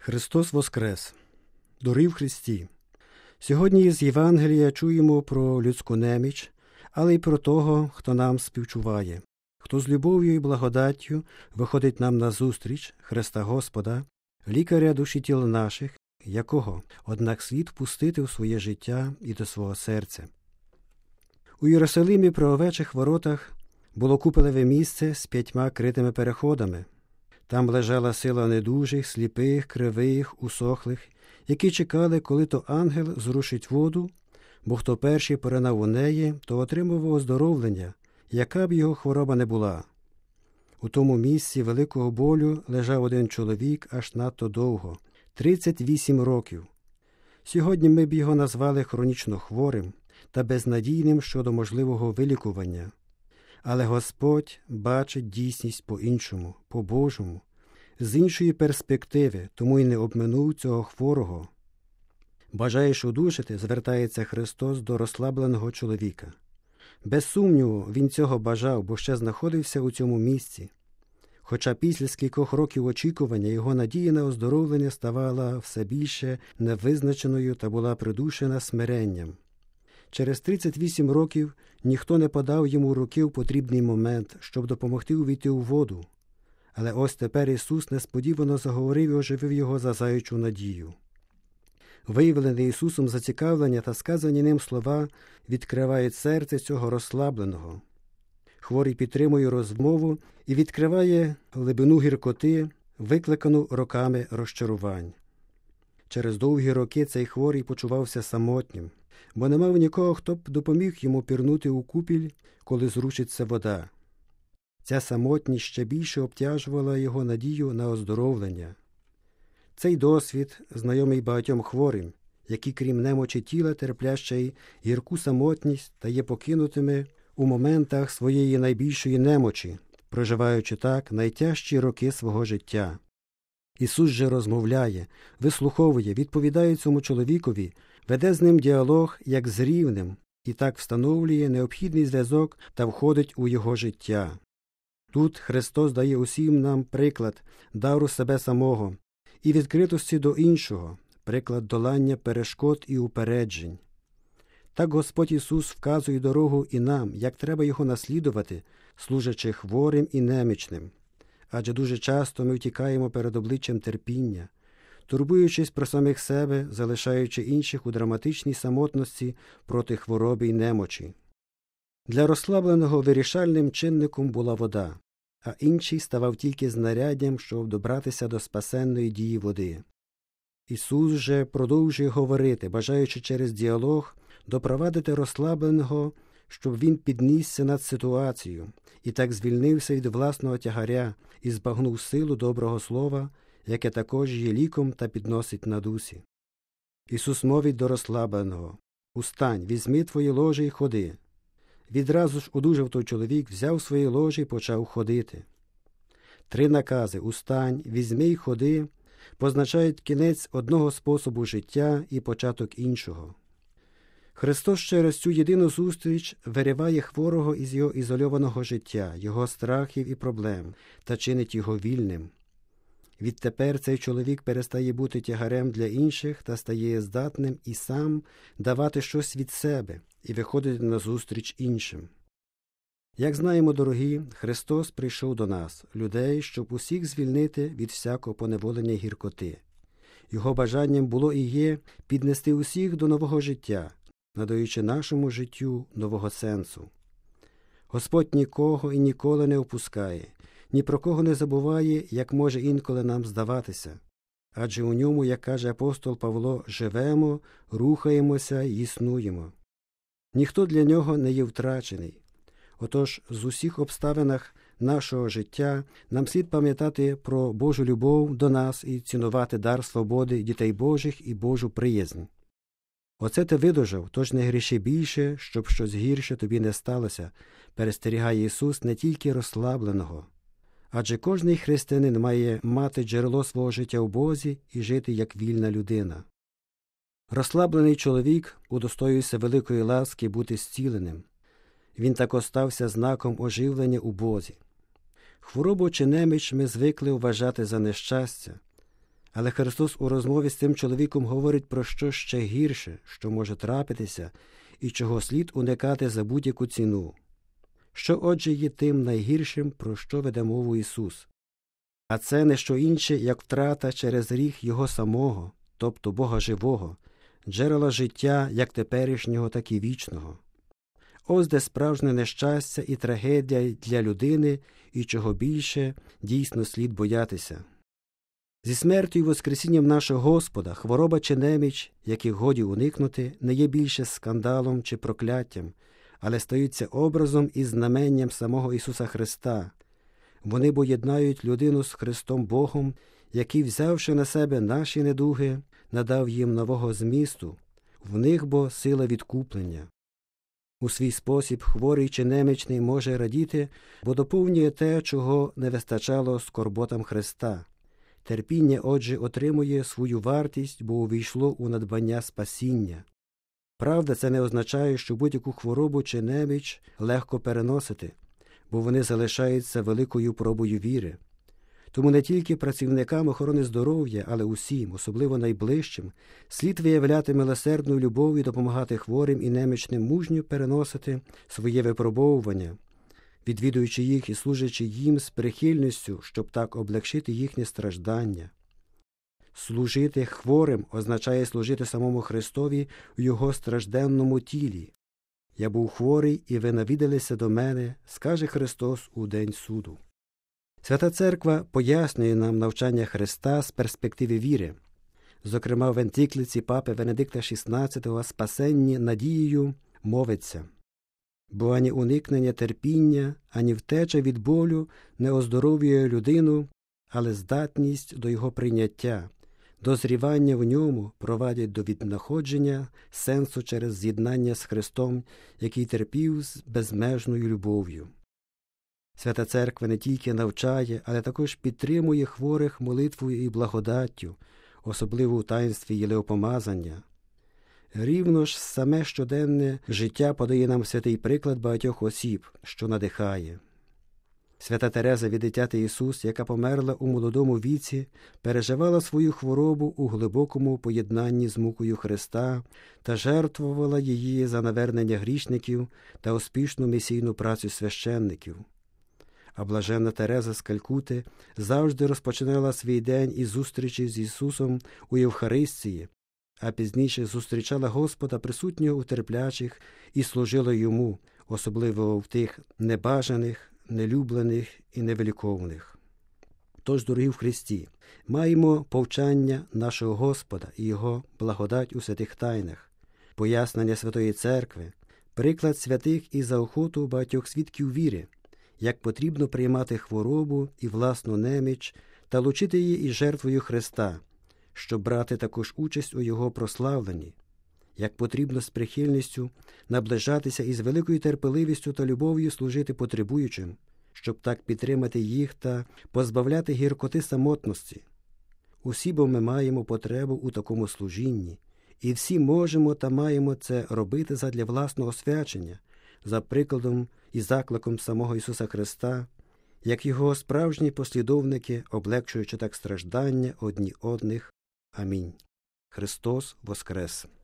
Христос воскрес! Дорогі в Христі! Сьогодні із Євангелія чуємо про людську неміч, але й про того, хто нам співчуває, хто з любов'ю і благодаттю виходить нам назустріч, Христа Господа, лікаря душі тіл наших, якого, однак, слід впустити у своє життя і до свого серця. У Єрусалимі при овечих воротах було купелеве місце з 5 критими переходами. Там лежала сила недужих, сліпих, кривих, усохлих, які чекали, коли то ангел зрушить воду, бо хто перший поринав у неї, то отримував оздоровлення, яка б його хвороба не була. У тому місці великого болю лежав один чоловік аж надто довго – 38 років. Сьогодні ми б його назвали хронічно хворим та безнадійним щодо можливого вилікування. Але Господь бачить дійсність по-іншому, по-божому, з іншої перспективи, тому й не обминув цього хворого. Бажаєш одужати, звертається Христос до розслабленого чоловіка. Без сумніву, він цього бажав, бо ще знаходився у цьому місці. Хоча після скількох років очікування його надія на оздоровлення ставала все більше невизначеною та була придушена смиренням. Через 38 років ніхто не подав йому руки в потрібний момент, щоб допомогти увійти у воду. Але ось тепер Ісус несподівано заговорив і оживив його за заячу надію. Виявлене Ісусом зацікавлення та сказані ним слова відкривають серце цього розслабленого. Хворий підтримує розмову і відкриває глибину гіркоти, викликану роками розчарувань. Через довгі роки цей хворий почувався самотнім, бо не мав нікого, хто б допоміг йому пірнути у купіль, коли зрушиться вода. Ця самотність ще більше обтяжувала його надію на оздоровлення. Цей досвід знайомий багатьом хворим, які крім немочі тіла терплять ще й гірку самотність та є покинутими у моментах своєї найбільшої немочі, проживаючи так найтяжчі роки свого життя. Ісус же розмовляє, вислуховує, відповідає цьому чоловікові, веде з ним діалог як з рівним і так встановлює необхідний зв'язок та входить у його життя. Тут Христос дає усім нам приклад дару себе самого і відкритості до іншого, приклад долання перешкод і упереджень. Так Господь Ісус вказує дорогу і нам, як треба Його наслідувати, служачи хворим і немічним. Адже дуже часто ми втікаємо перед обличчям терпіння, турбуючись про самих себе, залишаючи інших у драматичній самотності проти хвороби й немочі. Для розслабленого вирішальним чинником була вода, а інший ставав тільки знаряддям, щоб добратися до спасенної дії води. Ісус же продовжує говорити, бажаючи через діалог допровадити розслабленого, щоб він піднісся над ситуацією і так звільнився від власного тягаря і збагнув силу доброго слова, яке також є ліком та підносить на дусі. Ісус мовить до розслабленого: «Устань, візьми твоє ложе і ходи». Відразу ж одужав той чоловік, взяв своє ложе і почав ходити. 3 накази «Устань», «Візьми й ходи» позначають кінець одного способу життя і початок іншого. Христос через цю єдину зустріч вириває хворого із його ізольованого життя, його страхів і проблем та чинить його вільним. Відтепер цей чоловік перестає бути тягарем для інших та стає здатним і сам давати щось від себе і виходити назустріч іншим. Як знаємо, дорогі, Христос прийшов до нас, людей, щоб усіх звільнити від всякого поневолення й гіркоти. Його бажанням було і є піднести усіх до нового життя, надаючи нашому життю нового сенсу. Господь нікого і ніколи не опускає, ні про кого не забуває, як може інколи нам здаватися. Адже у ньому, як каже апостол Павло, живемо, рухаємося і існуємо. Ніхто для нього не є втрачений. Отож, з усіх обставинах нашого життя нам слід пам'ятати про Божу любов до нас і цінувати дар свободи дітей Божих і Божу приязнь. «Оце ти видужав, тож не гріши більше, щоб щось гірше тобі не сталося», перестерігає Ісус не тільки розслабленого. Адже кожний християнин має мати джерело свого життя у Бозі і жити як вільна людина. Розслаблений чоловік удостоюється великої ласки бути зціленим. Він так стався знаком оживлення у Бозі. Хворобу чи неміч ми звикли вважати за нещастя, Але Христос у розмові з цим чоловіком говорить про що ще гірше, що може трапитися і чого слід уникати за будь-яку ціну. Що, отже, є тим найгіршим, про що веде мову Ісус? А це не що інше, як втрата через гріх Його самого, тобто Бога живого, джерела життя як теперішнього, так і вічного. Ось де справжнє нещастя і трагедія для людини, і чого більше дійсно слід боятися. Зі смертю і воскресінням нашого Господа хвороба чи неміч, яких годі уникнути, не є більше скандалом чи прокляттям, але стаються образом і знаменням самого Ісуса Христа. Вони бо єднають людину з Христом Богом, який, взявши на себе наші недуги, надав їм нового змісту, в них бо сила відкуплення. У свій спосіб хворий чи немічний може радіти, бо доповнює те, чого не вистачало скорботам Христа. Терпіння, отже, отримує свою вартість, бо увійшло у надбання спасіння. Правда, це не означає, що будь-яку хворобу чи неміч легко переносити, бо вони залишаються великою пробою віри. Тому не тільки працівникам охорони здоров'я, але усім, особливо найближчим, слід виявляти милосердну любов і допомагати хворим і немічним мужньо переносити своє випробовування, відвідуючи їх і служачи їм з прихильністю, щоб так облегшити їхнє страждання. Служити хворим означає служити самому Христові в Його стражденному тілі. «Я був хворий, і ви навідалися до мене», – скаже Христос у день суду. Свята Церква пояснює нам навчання Христа з перспективи віри. Зокрема, в енцикліці папи Венедикта XVI «Спасенні надією» мовиться: «Бо ані уникнення терпіння, ані втеча від болю не оздоровлює людину, але здатність до його прийняття, дозрівання в ньому провадять до віднаходження сенсу через з'єднання з Христом, який терпів з безмежною любов'ю». Свята Церква не тільки навчає, але також підтримує хворих молитвою і благодаттю, особливо у таїнстві єлеопомазання. Рівно ж саме щоденне життя подає нам святий приклад багатьох осіб, що надихає. Свята Тереза від дитяти Ісус, яка померла у молодому віці, переживала свою хворобу у глибокому поєднанні з мукою Христа та жертвувала її за навернення грішників та успішну місійну працю священників. А блаженна Тереза з Калькути завжди розпочинала свій день із зустрічі з Ісусом у Євхаристії, а пізніше зустрічала Господа присутнього у терплячих і служила Йому, особливо в тих небажаних, нелюблених і невиліковних. Тож, дорогі в Христі, маємо повчання нашого Господа і Його благодать у святих тайнах, пояснення Святої Церкви, приклад святих і заохоту багатьох свідків віри, як потрібно приймати хворобу і власну неміч та лучити її із жертвою Христа, щоб брати також участь у Його прославленні, як потрібно з прихильністю наближатися і з великою терпеливістю та любов'ю служити потребуючим, щоб так підтримати їх та позбавляти гіркоти самотності. Усі бо ми маємо потребу у такому служінні, і всі можемо та маємо це робити задля власного освячення, за прикладом і закликом самого Ісуса Христа, як Його справжні послідовники, облегчуючи так страждання одні одних. Амінь. Христос воскрес!